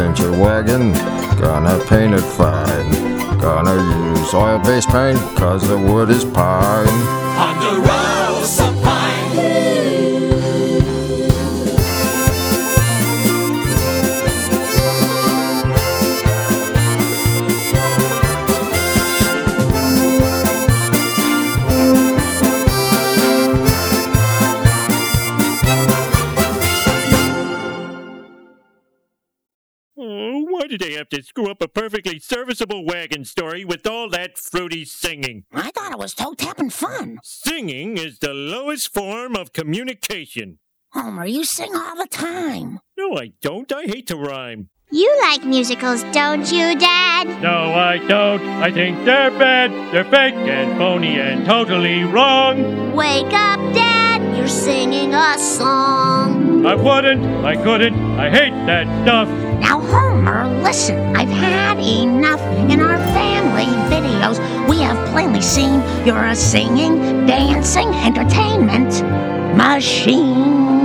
paint your wagon, gonna paint it fine. Gonna use oil-based paint, cause the wood is pine. Ponderosa Pine. Why did they have to screw up a perfectly serviceable wagon story with all that fruity singing? I thought it was toe-tapping fun. Singing is the lowest form of communication. Homer, you sing all the time. No, I don't. I hate to rhyme. You like musicals, don't you, Dad? No, I don't. I think they're bad. They're fake and phony and totally wrong. Wake up, Dad. You're singing a song. I wouldn't. I couldn't. I hate that stuff. Now, Homer, listen. I've had enough. In our family videos, we have plainly seen you're a singing, dancing, entertainment machine.